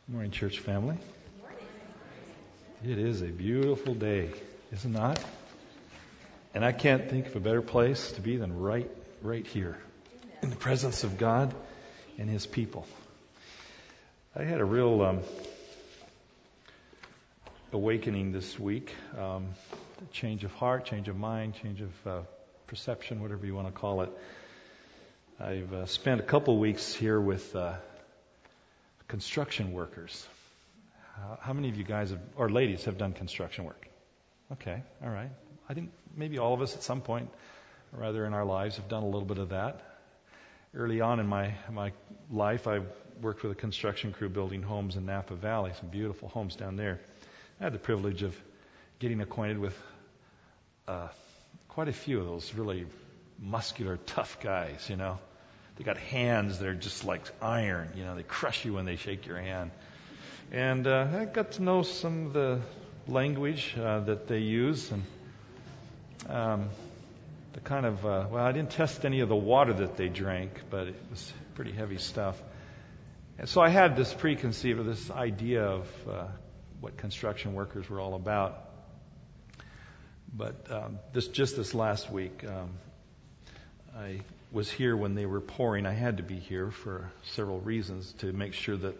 Morning, church family. It is a beautiful day, is it not? And I can't think of a better place to be than right here, in the presence of God and His people. I had a real awakening this week, change of heart, change of mind, change of perception, whatever you want to call it. I've spent a couple weeks here with construction workers. How many of you guys or ladies have done construction work? Okay, all right. I think maybe all of us at some point, or rather in our lives, have done a little bit of that. Early on in my life, I worked with a construction crew building homes in Napa Valley, some beautiful homes down there. I had the privilege of getting acquainted with quite a few of those really muscular, tough guys, you know. They got hands that are just like iron, you know, they crush you when they shake your hand. And I got to know some of the language that they use, and the kind of, I didn't test any of the water that they drank, but it was pretty heavy stuff. And so I had this preconceived of this idea of what construction workers were all about. But this last week, I was here when they were pouring. I had to be here for several reasons to make sure that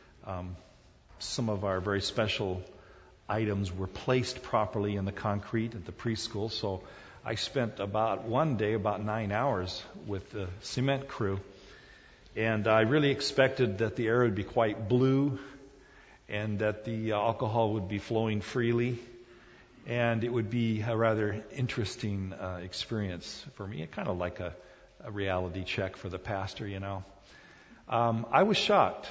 some of our very special items were placed properly in the concrete at the preschool. So I spent about 9 hours with the cement crew. And I really expected that the air would be quite blue and that the alcohol would be flowing freely. And it would be a rather interesting experience for me, kind of like a reality check for the pastor, you know. I was shocked.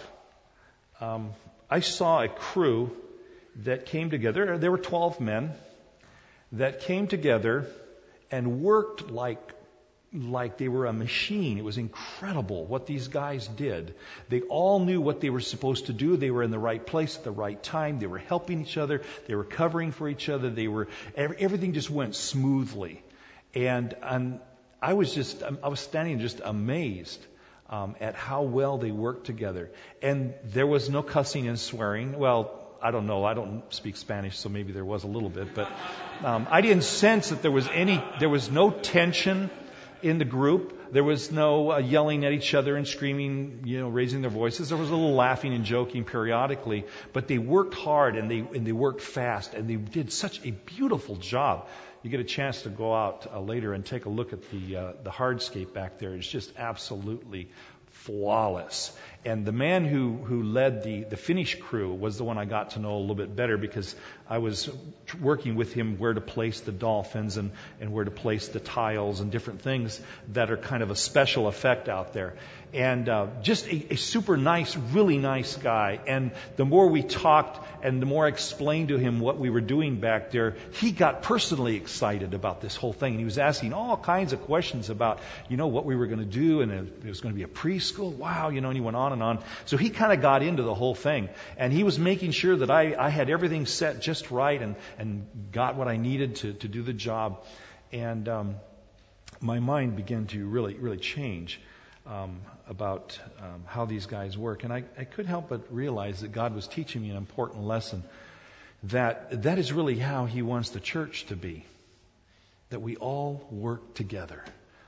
I saw a crew that came together. There were 12 men that came together and worked like they were a machine. It was incredible what these guys did. They all knew what they were supposed to do. They were in the right place at the right time. They were helping each other. They were covering for each other. Everything just went smoothly. And I was standing just amazed at how well they worked together. And there was no cussing and swearing. Well, I don't know. I don't speak Spanish, so maybe there was a little bit. But I didn't sense that there was no tension in the group. There was no yelling at each other and screaming, you know, raising their voices. There was a little laughing and joking periodically. But they worked hard and they worked fast, and they did such a beautiful job. You get a chance to go out later and take a look at the hardscape back there. It's just absolutely flawless. And the man who led the finish crew was the one I got to know a little bit better, because I was working with him where to place the dolphins and where to place the tiles and different things that are kind of a special effect out there. And just a super nice, really nice guy. And the more we talked and the more I explained to him what we were doing back there, he got personally excited about this whole thing. And he was asking all kinds of questions about, you know, what we were going to do. And it was going to be a preschool. Wow, you know, and he went on and on. So he kind of got into the whole thing. And he was making sure that I had everything set just right and got what I needed to do the job. And my mind began to really, really change about how these guys work. And I couldn't help but realize that God was teaching me an important lesson, that is really how He wants the church to be. That we all work together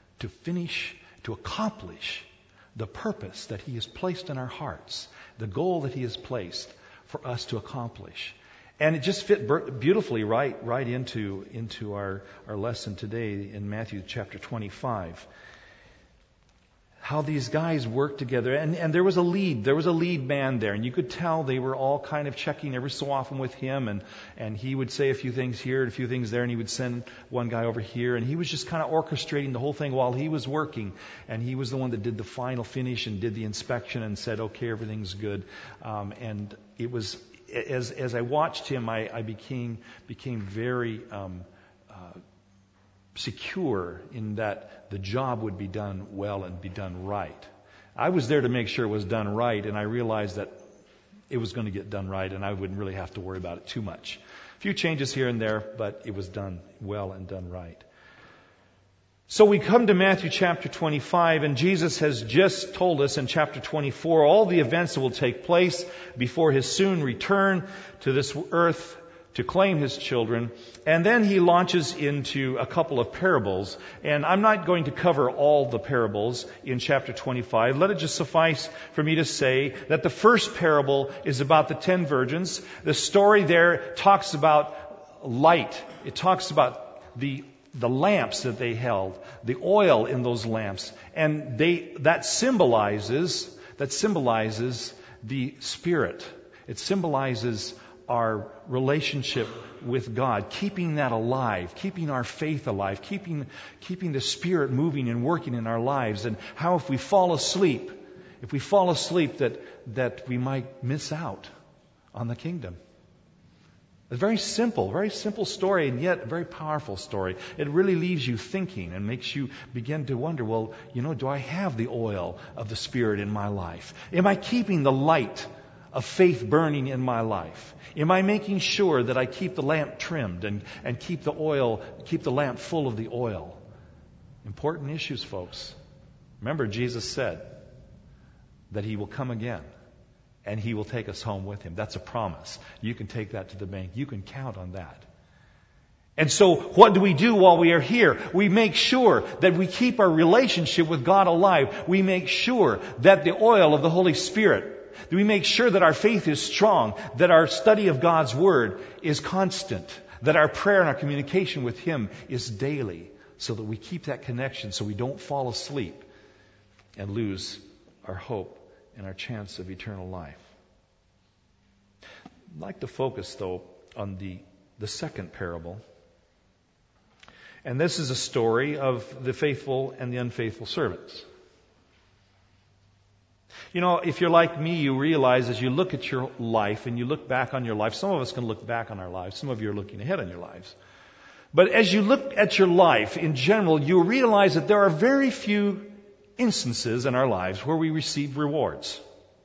to accomplish the purpose that He has placed in our hearts, the goal that He has placed for us to accomplish. And it just fit beautifully right into our lesson today in Matthew chapter 25. How these guys worked together, and there was a lead man there, and you could tell they were all kind of checking every so often with him, and he would say a few things here and a few things there, and he would send one guy over here, and he was just kind of orchestrating the whole thing while he was working, and he was the one that did the final finish and did the inspection and said, okay, everything's good. And it was as I watched him, I became very secure in that the job would be done well and be done right. I was there to make sure it was done right, and I realized that it was going to get done right, and I wouldn't really have to worry about it too much. A few changes here and there, but it was done well and done right. So we come to Matthew chapter 25, and Jesus has just told us in chapter 24 all the events that will take place before His soon return to this earth to claim His children. And then He launches into a couple of parables. And I'm not going to cover all the parables in chapter 25. Let it just suffice for me to say that the first parable is about the 10 virgins. The story there talks about light. It talks about the lamps that they held, the oil in those lamps. And that symbolizes the Spirit. It symbolizes our relationship with God, keeping that alive, keeping our faith alive, keeping the Spirit moving and working in our lives, and how if we fall asleep that we might miss out on the kingdom. A very simple story, and yet a very powerful story. It really leaves you thinking and makes you begin to wonder, well, do I have the oil of the Spirit in my life? Am I keeping the light of faith burning in my life? Am I making sure that I keep the lamp trimmed and keep the lamp full of the oil? Important issues, folks. Remember, Jesus said that He will come again and He will take us home with Him. That's a promise. You can take that to the bank. You can count on that. And so what do we do while we are here? We make sure that we keep our relationship with God alive. We make sure that the oil of the Holy Spirit, that we make sure that our faith is strong, that our study of God's Word is constant, that our prayer and our communication with Him is daily, so that we keep that connection so we don't fall asleep and lose our hope and our chance of eternal life. I'd like to focus, though, on the second parable. And this is a story of the faithful and the unfaithful servants. If you're like me, you realize as you look at your life and you look back on your life, some of us can look back on our lives, some of you are looking ahead on your lives. But as you look at your life in general, you realize that there are very few instances in our lives where we receive rewards.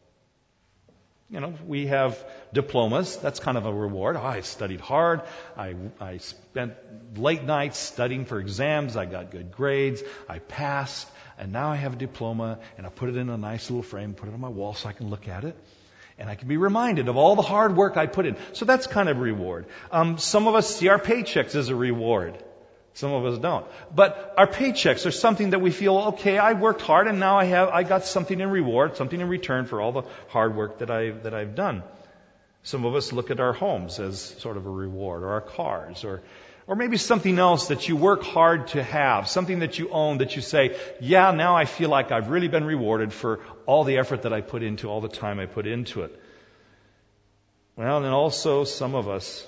We have diplomas. That's kind of a reward. I studied hard. I spent late nights studying for exams. I got good grades. I passed. And now I have a diploma, and I put it in a nice little frame, put it on my wall so I can look at it. And I can be reminded of all the hard work I put in. So that's kind of a reward. Some of us see our paychecks as a reward. Some of us don't. But our paychecks are something that we feel, okay, I worked hard and now I got something in reward, something in return for all the hard work that I've done. Some of us look at our homes as sort of a reward, or our cars, or maybe something else that you work hard to have, something that you own that you say, yeah, now I feel like I've really been rewarded for all the effort that I put into, all the time I put into it. Well, and then also some of us,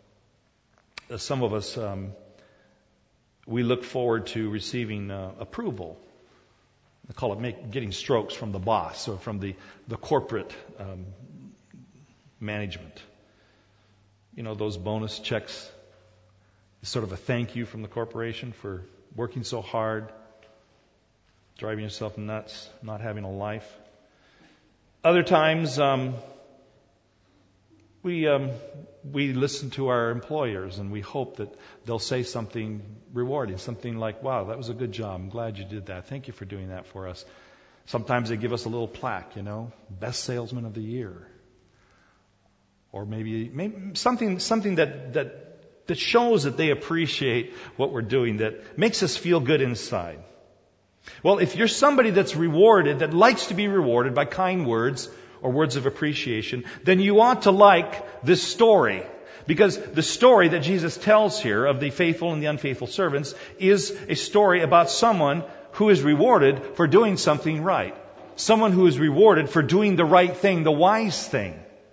we look forward to receiving approval. I call it getting strokes from the boss or from the corporate management. Those bonus checks is sort of a thank you from the corporation for working so hard, driving yourself nuts, not having a life. Other times, we listen to our employers and we hope that they'll say something rewarding, something like, wow, that was a good job. I'm glad you did that. Thank you for doing that for us. Sometimes they give us a little plaque, best salesman of the year. Or maybe something that shows that they appreciate what we're doing, that makes us feel good inside. Well, if you're somebody that's rewarded, that likes to be rewarded by kind words or words of appreciation, then you ought to like this story. Because the story that Jesus tells here of the faithful and the unfaithful servants is a story about someone who is rewarded for doing something right. Someone who is rewarded for doing the right thing, the wise thing.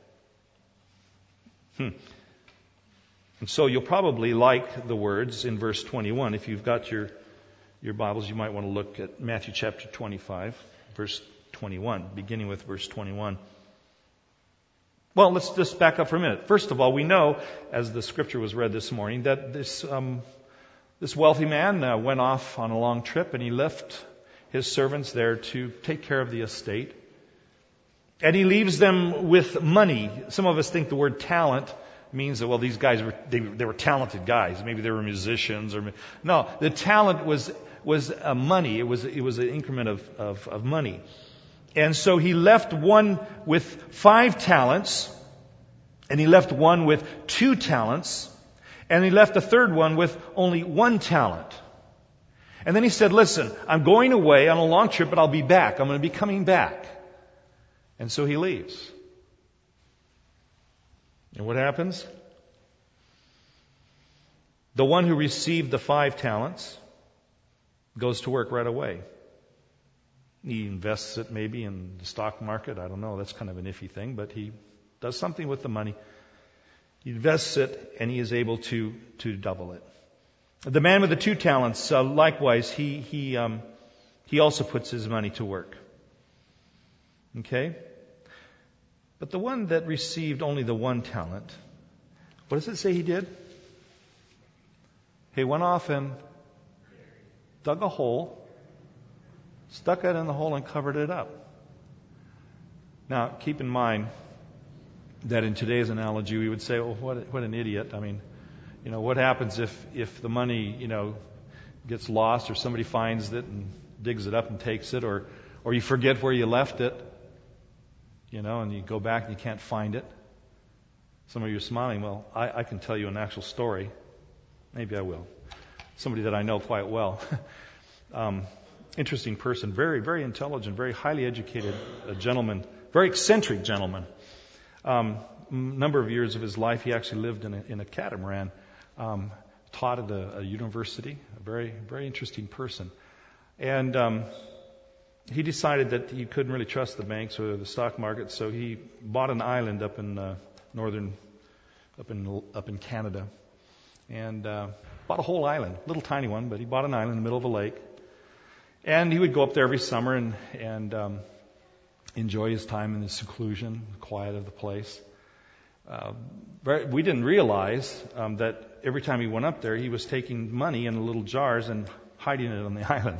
And so you'll probably like the words in verse 21. If you've got your Bibles, you might want to look at Matthew chapter 25, verse 21, beginning with verse 21. Well, let's just back up for a minute. First of all, we know, as the scripture was read this morning, that this wealthy man went off on a long trip, and he left his servants there to take care of the estate. And he leaves them with money. Some of us think the word talent means that, well, these guys they were talented guys. Maybe they were musicians. No, the talent was was money. It was an increment of money. And so he left one with 5 talents, and he left one with 2 talents, and he left a third one with only 1 talent. And then he said, listen, I'm going away on a long trip, but I'll be back. I'm going to be coming back. And so he leaves. And what happens? The one who received the 5 talents goes to work right away. He invests it maybe in the stock market. I don't know. That's kind of an iffy thing, but he does something with the money. He invests it, and he is able to double it. The man with the 2 talents, likewise, he also puts his money to work. Okay? But the one that received only the 1 talent, what does it say he did? He went off and dug a hole, stuck it in the hole, and covered it up. Now, keep in mind that in today's analogy, we would say, "Oh, what an idiot!" I mean, what happens if the money, gets lost, or somebody finds it and digs it up and takes it, or you forget where you left it, and you go back and you can't find it. Some of you are smiling. Well, I can tell you an actual story. Maybe I will. Somebody that I know quite well. Interesting person, very, very intelligent, very highly educated gentleman, very eccentric gentleman. Number of years of his life, he actually lived in a catamaran, taught at a university, a very, very interesting person. And he decided that he couldn't really trust the banks or the stock market, so he bought an island up in up in Canada, and bought a whole island, little tiny one, but he bought an island in the middle of a lake. And he would go up there every summer and enjoy his time in the seclusion, the quiet of the place. We didn't realize that every time he went up there, he was taking money in little jars and hiding it on the island.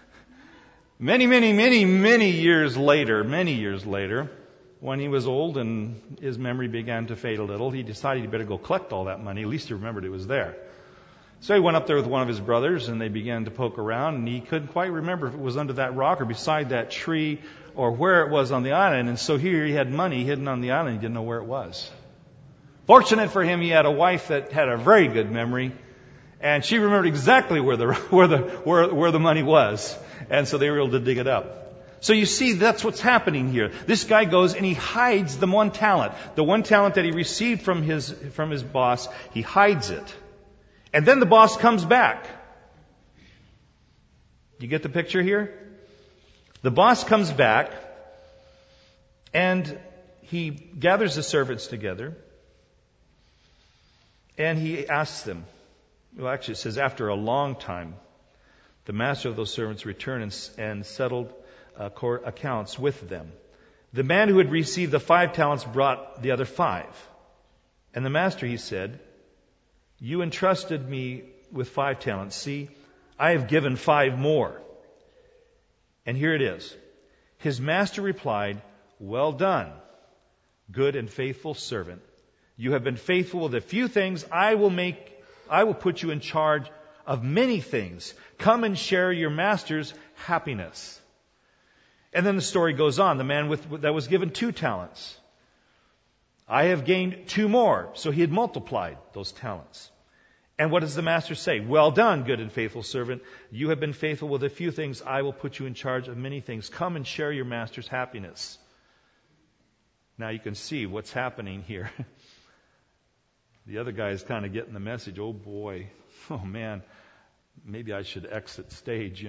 Many years later, when he was old and his memory began to fade a little, he decided he better go collect all that money. At least he remembered it was there. So he went up there with one of his brothers, and they began to poke around, and he couldn't quite remember if it was under that rock or beside that tree or where it was on the island. And so here he had money hidden on the island. He didn't know where it was. Fortunate for him, he had a wife that had a very good memory, and she remembered exactly where the money was. And so they were able to dig it up. So you see, that's what's happening here. This guy goes and he hides the 1 talent. The 1 talent that he received from his boss, he hides it. And then the boss comes back. You get the picture here? The boss comes back, and he gathers the servants together, and he asks them. Well, actually, it says after a long time, the master of those servants returned and settled accounts with them. The man who had received the 5 talents brought the other 5. And the master, he said, "You entrusted me with 5 talents. See, I have given 5 more." And here it is. His master replied, "Well done, good and faithful servant. You have been faithful with a few things. I will put you in charge of many things. Come and share your master's happiness." And then the story goes on. The man that was given 2 talents. "I have gained 2 more." So he had multiplied those talents. And what does the master say? "Well done, good and faithful servant. You have been faithful with a few things. I will put you in charge of many things. Come and share your master's happiness." Now you can see what's happening here. The other guy is kind of getting the message. Oh boy. Oh man. Maybe I should exit stage,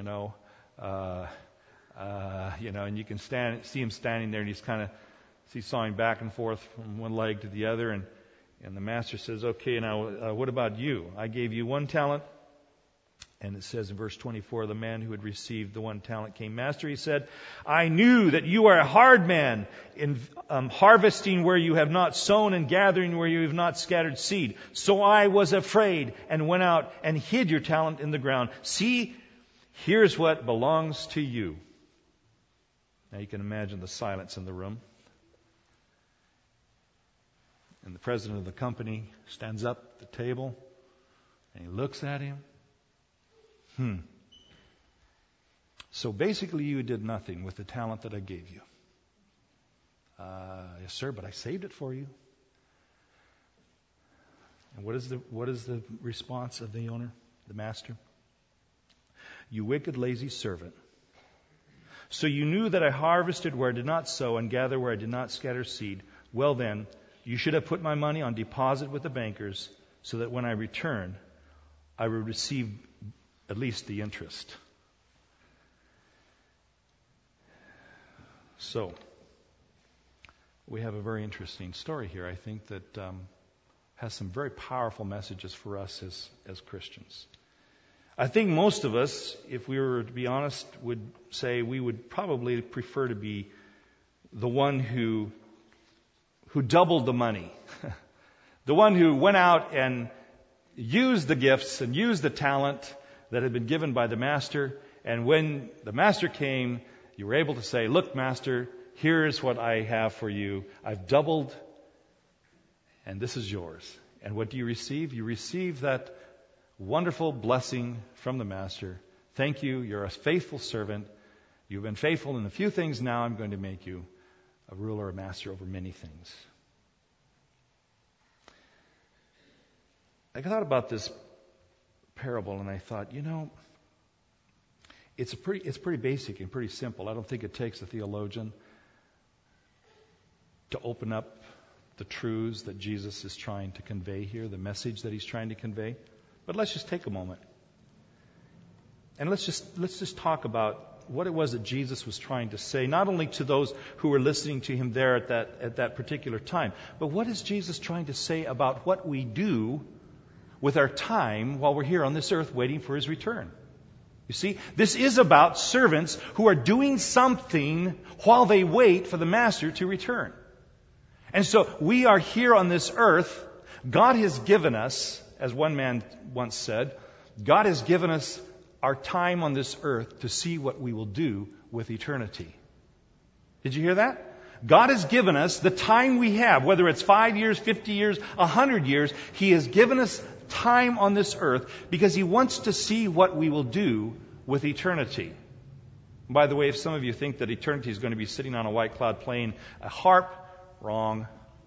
and you can see him standing there, and he's kind of seesawing back and forth from one leg to the other, and the master says, "Okay, now what about you? I gave you 1 talent." And it says in verse 24, the man who had received the 1 talent came. "Master," he said, "I knew that you are a hard man, in harvesting where you have not sown and gathering where you have not scattered seed. So I was afraid and went out and hid your talent in the ground. See, here's what belongs to you." Now you can imagine the silence in the room. And the president of the company stands up at the table and he looks at him. So basically you did nothing with the talent that I gave you. Yes, sir, but I saved it for you. And what is the response of the owner, the master? You wicked, lazy servant. So you knew that I harvested where I did not sow and gathered where I did not scatter seed. Well then, you should have put my money on deposit with the bankers so that when I return, I would receive at least the interest. So, we have a very interesting story here, I think, that has some very powerful messages for us as Christians. I think most of us, if we were to be honest, would say we would probably prefer to be the one who doubled the money. The one who went out and used the gifts and used the talent that had been given by the master. And when the master came, you were able to say, look, master, here's what I have for you. I've doubled, and this is yours. And what do you receive? You receive that wonderful blessing from the master. Thank you. You're a faithful servant. You've been faithful in a few things. Now I'm going to make you a ruler, a master over many things. I thought about this parable and I thought, it's pretty basic and pretty simple. I don't think it takes a theologian to open up the truths that Jesus is trying to convey here, the message that he's trying to convey. But let's just take a moment. And let's just talk about what it was that Jesus was trying to say, not only to those who were listening to him there at that particular time, but what is Jesus trying to say about what we do with our time while we're here on this earth waiting for his return. You see, this is about servants who are doing something while they wait for the master to return. And so we are here on this earth. God has given us, as one man once said, God has given us our time on this earth to see what we will do with eternity. Did you hear that? God has given us the time we have, whether it's 5 years, 50 years, 100 years. He has given us time on this earth because he wants to see what we will do with eternity. By the way, if some of you think that eternity is going to be sitting on a white cloud playing a harp, wrong.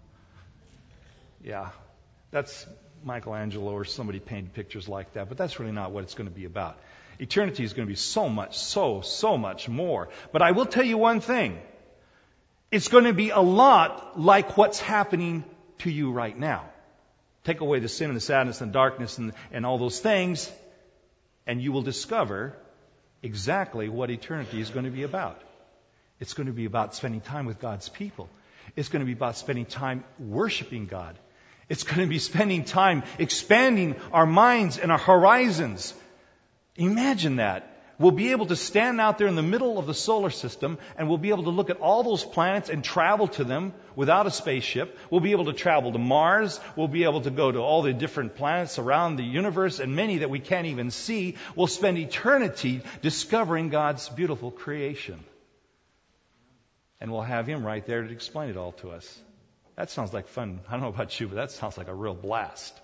Yeah, that's Michelangelo or somebody painted pictures like that, but that's really not what it's going to be about. Eternity is going to be so much more. But I will tell you one thing. It's going to be a lot like what's happening to you right now. Take away the sin and the sadness and darkness and all those things, and you will discover exactly what eternity is going to be about. It's going to be about spending time with God's people. It's going to be about spending time worshiping God. It's going to be spending time expanding our minds and our horizons. Imagine that. We'll be able to stand out there in the middle of the solar system and we'll be able to look at all those planets and travel to them without a spaceship. We'll be able to travel to Mars. We'll be able to go to all the different planets around the universe and many that we can't even see. We'll spend eternity discovering God's beautiful creation. And we'll have him right there to explain it all to us. That sounds like fun. I don't know about you, but that sounds like a real blast.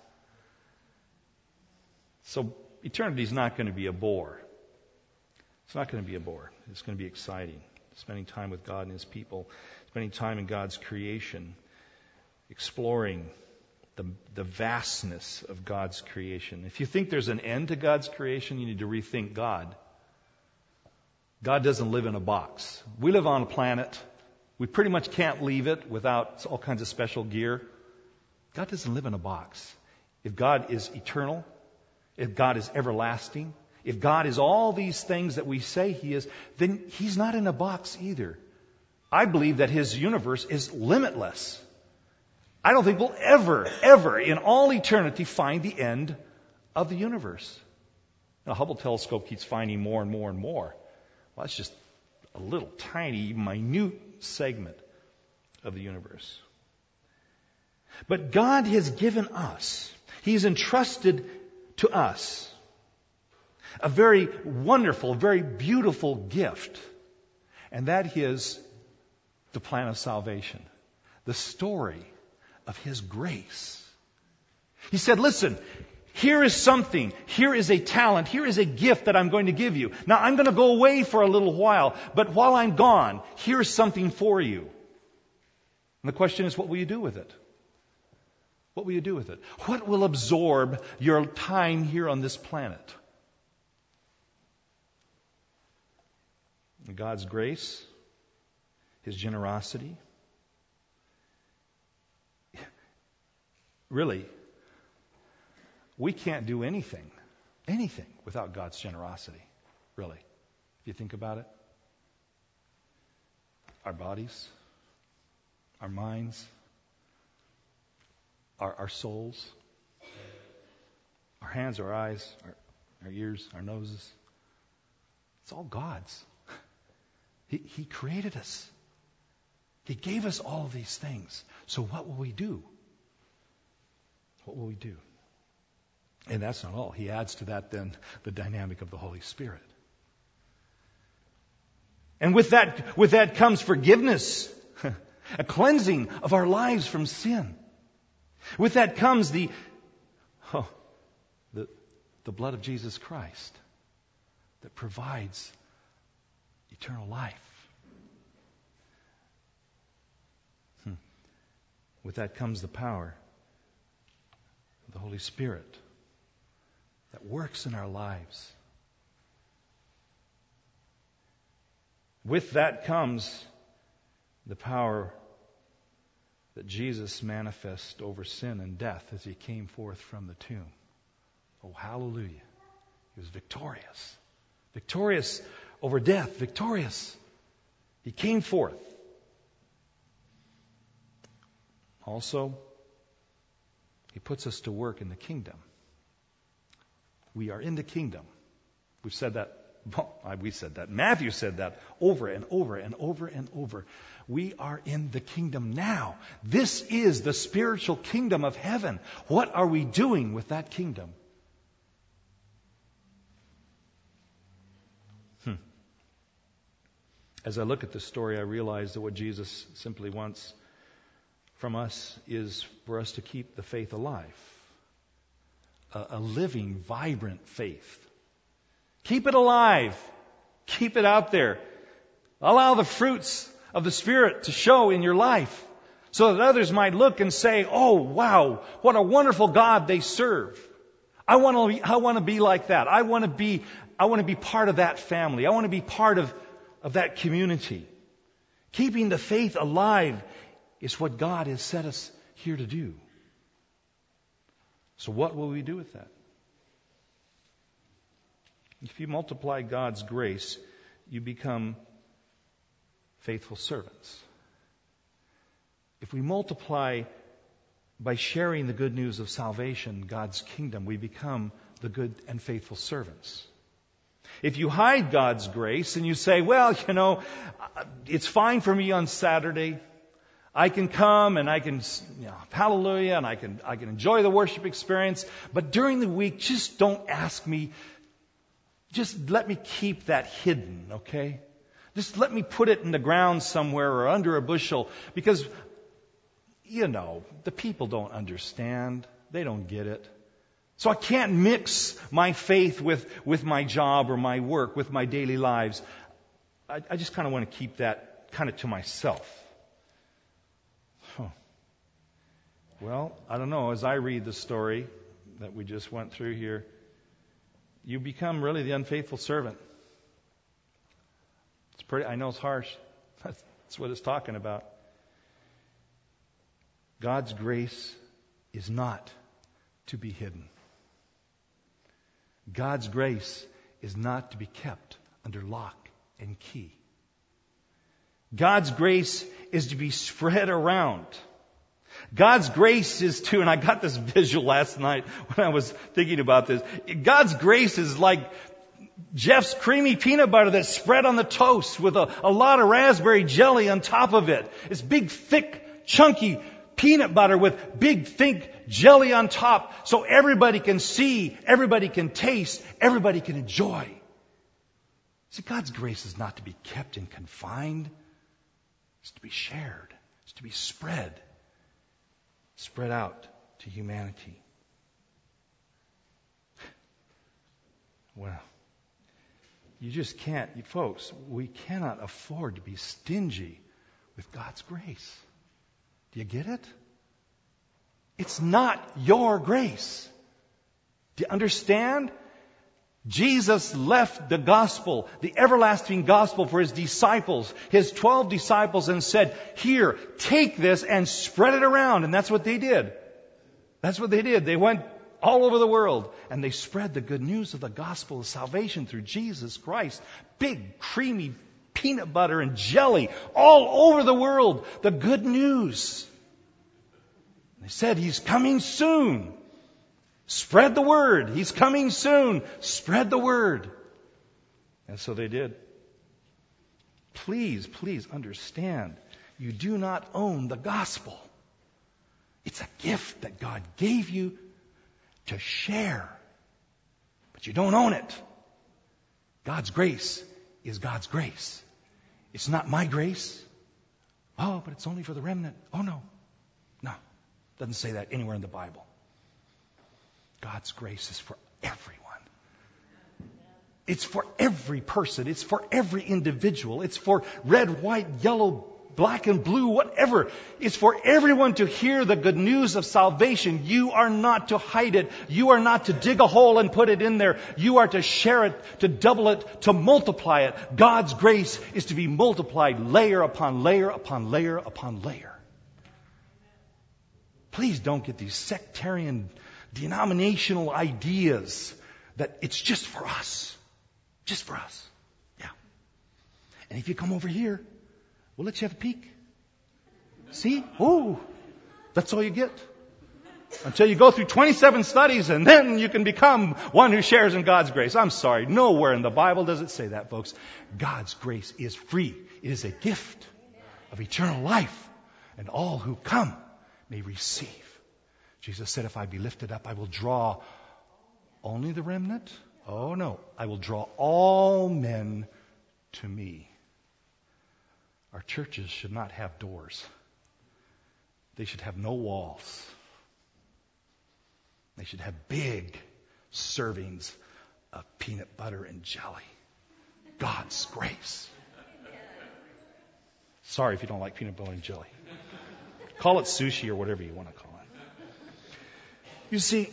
So eternity is not going to be a bore. It's not going to be a bore. It's going to be exciting. Spending time with God and his people. Spending time in God's creation. Exploring the vastness of God's creation. If you think there's an end to God's creation, you need to rethink God. God doesn't live in a box. We live on a planet. We pretty much can't leave it without all kinds of special gear. God doesn't live in a box. If God is eternal, if God is everlasting, if God is all these things that we say he is, then he's not in a box either. I believe that his universe is limitless. I don't think we'll ever in all eternity find the end of the universe. The Hubble telescope keeps finding more and more and more. Well, that's just a little tiny, minute segment of the universe. But God has given us, he's entrusted to us a very wonderful, very beautiful gift. And that is the plan of salvation. The story of his grace. He said, listen, Here is something. Here is a talent. Here is a gift that I'm going to give you. Now, I'm going to go away for a little while, but while I'm gone, here's something for you. And the question is, what will you do with it? What will you do with it? What will absorb your time here on this planet? God's grace, His generosity. Really, we can't do anything without God's generosity, really, if you think about it. Our bodies, our minds, our souls, our hands, our eyes, our ears, our noses. It's all God's. He created us. He gave us all of these things. So what will we do? What will we do? And that's not all. He adds to that then the dynamic of the Holy Spirit. And with that comes forgiveness, a cleansing of our lives from sin. With that comes the blood of Jesus Christ that provides eternal life. With that comes the power of the Holy Spirit that works in our lives. With that comes the power that Jesus manifested over sin and death as He came forth from the tomb. Oh, hallelujah. He was victorious. Victorious over death. Victorious. He came forth. Also, He puts us to work in the kingdom. We are in the kingdom. We've said that. We said that. Matthew said that over and over and over and over. We are in the kingdom now. This is the spiritual kingdom of heaven. What are we doing with that kingdom? As I look at this story, I realize that what Jesus simply wants from us is for us to keep the faith alive. A living, vibrant faith. Keep it alive. Keep it out there. Allow the fruits of the Spirit to show in your life so that others might look and say, oh, wow, what a wonderful God they serve. I want to be like that. I want to be part of that family. I want to be part of that community. Keeping the faith alive is what God has set us here to do. So what will we do with that? If you multiply God's grace, you become faithful servants. If we multiply by sharing the good news of salvation, God's kingdom, we become the good and faithful servants. If you hide God's grace and you say, well, it's fine for me on Saturday. I can come and I can, hallelujah, and I can enjoy the worship experience. But during the week, just don't ask me. Just let me keep that hidden, okay? Just let me put it in the ground somewhere or under a bushel. Because, the people don't understand. They don't get it. So I can't mix my faith with my job or my work, with my daily lives. I just kind of want to keep that kind of to myself. Well, I don't know. As I read the story that we just went through here, you become really the unfaithful servant. I know it's harsh. That's what it's talking about. God's grace is not to be hidden. God's grace is not to be kept under lock and key. God's grace is to be spread around. God's grace is to, and I got this visual last night when I was thinking about this. God's grace is like Jeff's creamy peanut butter that's spread on the toast with a lot of raspberry jelly on top of it. It's big, thick, chunky peanut butter with big, thick jelly on top so everybody can see, everybody can taste, everybody can enjoy. See, God's grace is not to be kept and confined. It's to be shared. It's to be spread out to humanity. Well, you just can't, folks, we cannot afford to be stingy with God's grace. Do you get it? It's not your grace. Do you understand? Jesus left the gospel, the everlasting gospel for His disciples, His 12 disciples, and said, here, take this and spread it around. And that's what they did. That's what they did. They went all over the world and they spread the good news of the gospel of salvation through Jesus Christ. Big, creamy peanut butter and jelly all over the world. The good news. They said, He's coming soon. Spread the word. He's coming soon. Spread the word. And so they did. Please understand, you do not own the gospel. It's a gift that God gave you to share. But you don't own it. God's grace is God's grace. It's not my grace. Oh, but it's only for the remnant. Oh, no. No. Doesn't say that anywhere in the Bible. God's grace is for everyone. It's for every person. It's for every individual. It's for red, white, yellow, black and blue, whatever. It's for everyone to hear the good news of salvation. You are not to hide it. You are not to dig a hole and put it in there. You are to share it, to double it, to multiply it. God's grace is to be multiplied layer upon layer upon layer upon layer. Please don't get these sectarian, denominational ideas that it's just for us. Just for us. Yeah. And if you come over here, we'll let you have a peek. See? Oh, that's all you get. Until you go through 27 studies and then you can become one who shares in God's grace. I'm sorry. Nowhere in the Bible does it say that, folks. God's grace is free. It is a gift of eternal life. And all who come may receive. Jesus said, if I be lifted up, I will draw only the remnant. Oh no, I will draw all men to me. Our churches should not have doors. They should have no walls. They should have big servings of peanut butter and jelly. God's grace. Sorry if you don't like peanut butter and jelly. Call it sushi or whatever you want to call it. You see,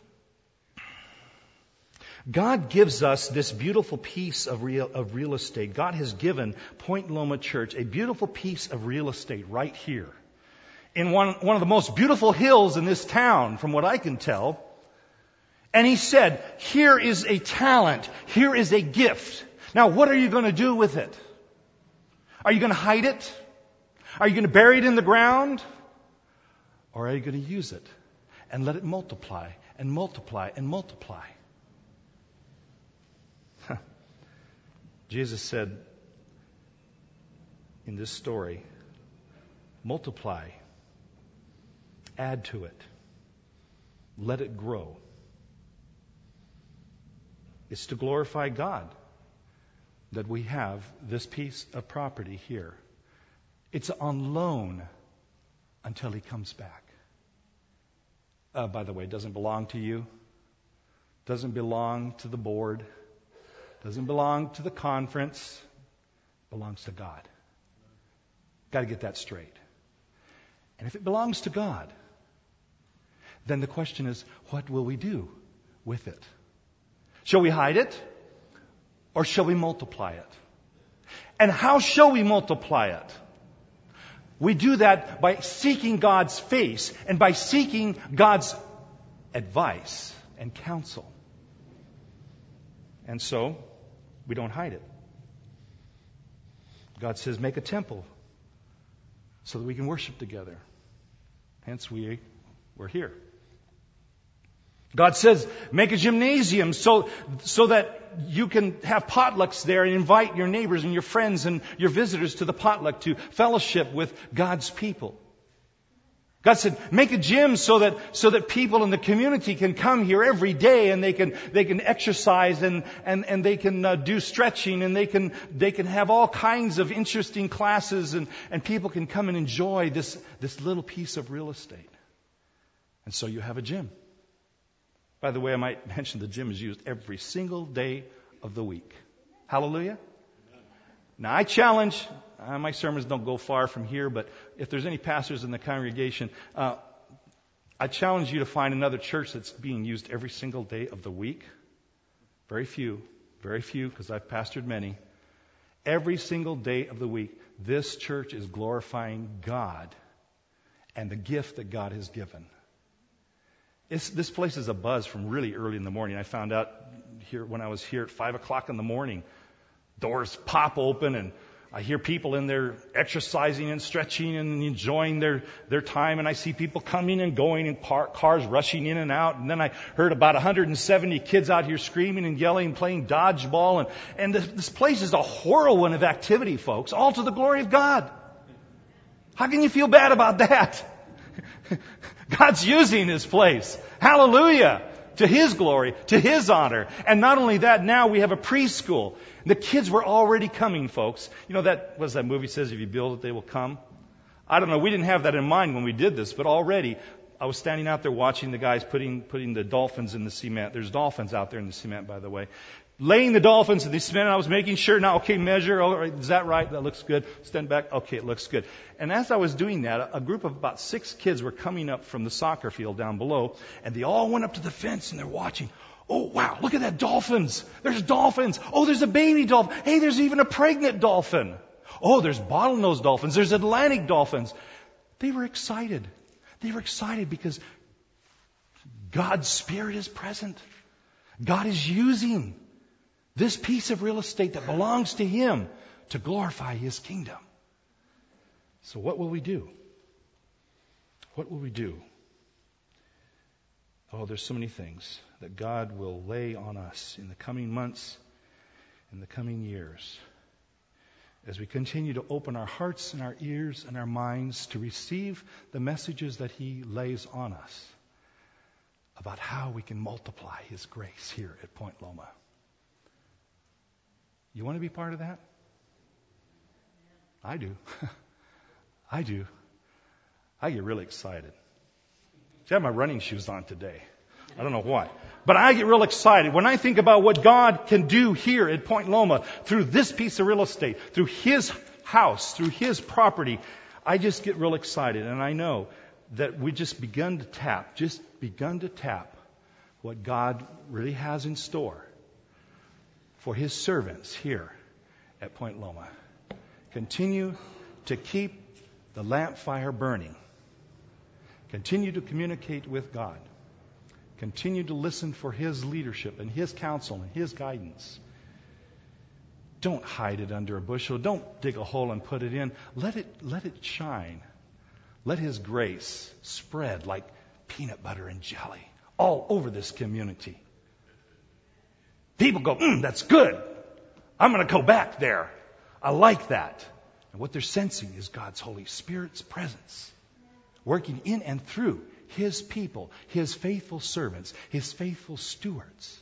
God gives us this beautiful piece of real estate. God has given Point Loma Church a beautiful piece of real estate right here. In one of the most beautiful hills in this town, from what I can tell. And He said, here is a talent. Here is a gift. Now, what are you going to do with it? Are you going to hide it? Are you going to bury it in the ground? Or are you going to use it and let it multiply and multiply and multiply? Jesus said in this story, multiply, add to it, let it grow. It's to glorify God that we have this piece of property here. It's on loan until He comes back. By the way, it doesn't belong to you. Doesn't belong to the board. Doesn't belong to the conference. Belongs to God. Got to get that straight. And if it belongs to God, then the question is, what will we do with it? Shall we hide it? Or shall we multiply it? And how shall we multiply it? We do that by seeking God's face and by seeking God's advice and counsel. And so, we don't hide it. God says, make a temple so that we can worship together. Hence, we're here. God says, make a gymnasium so that you can have potlucks there and invite your neighbors and your friends and your visitors to the potluck to fellowship with God's people. God said, make a gym so that people in the community can come here every day and they can exercise and they can do stretching and they can have all kinds of interesting classes and people can come and enjoy this little piece of real estate. And so you have a gym. By the way, I might mention the gym is used every single day of the week. Hallelujah. Now, I challenge, my sermons don't go far from here, but if there's any pastors in the congregation, I challenge you to find another church that's being used every single day of the week. Very few, because I've pastored many. Every single day of the week, this church is glorifying God and the gift that God has given. This place is abuzz from really early in the morning. I found out here when I was here at 5 o'clock in the morning. Doors pop open and I hear people in there exercising and stretching and enjoying their time. And I see people coming and going and cars rushing in and out. And then I heard about 170 kids out here screaming and yelling, playing dodgeball. And this place is a whirlwind of activity, folks, all to the glory of God. How can you feel bad about that? God's using this place. Hallelujah. To His glory, to His honor. And not only that, now we have a preschool. The kids were already coming, folks. You know what does that movie says? If you build it, they will come. I don't know. We didn't have that in mind when we did this, but already I was standing out there watching the guys putting the dolphins in the cement. There's dolphins out there in the cement, by the way. Laying the dolphins in the cement, and I was making sure, now, okay, measure, all right, is that right? That looks good. Stand back. Okay, it looks good. And as I was doing that, a group of about 6 kids were coming up from the soccer field down below, and they all went up to the fence, and they're watching. Oh, wow, look at that, dolphins. There's dolphins. Oh, there's a baby dolphin. Hey, there's even a pregnant dolphin. Oh, there's bottlenose dolphins. There's Atlantic dolphins. They were excited. They were excited because God's Spirit is present. God is using this piece of real estate that belongs to Him to glorify His kingdom. So what will we do? What will we do? Oh, there's so many things that God will lay on us in the coming months, in the coming years, as we continue to open our hearts and our ears and our minds to receive the messages that He lays on us about how we can multiply His grace here at Point Loma. You want to be part of that? I do. I do. I get really excited. See, I have my running shoes on today. I don't know why. But I get real excited when I think about what God can do here at Point Loma through this piece of real estate, through His house, through His property. I just get real excited. And I know that we just begun to tap what God really has in store for His servants here at Point Loma. Continue to keep the lamp fire burning. Continue to communicate with God. Continue to listen for His leadership and His counsel and His guidance. Don't hide it under a bushel. Don't dig a hole and put it in. Let it shine. Let His grace spread like peanut butter and jelly all over this community. People go, that's good. I'm going to go back there. I like that. And what they're sensing is God's Holy Spirit's presence working in and through His people, His faithful servants, His faithful stewards.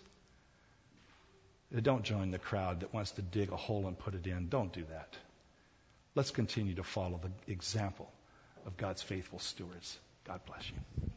Don't join the crowd that wants to dig a hole and put it in. Don't do that. Let's continue to follow the example of God's faithful stewards. God bless you.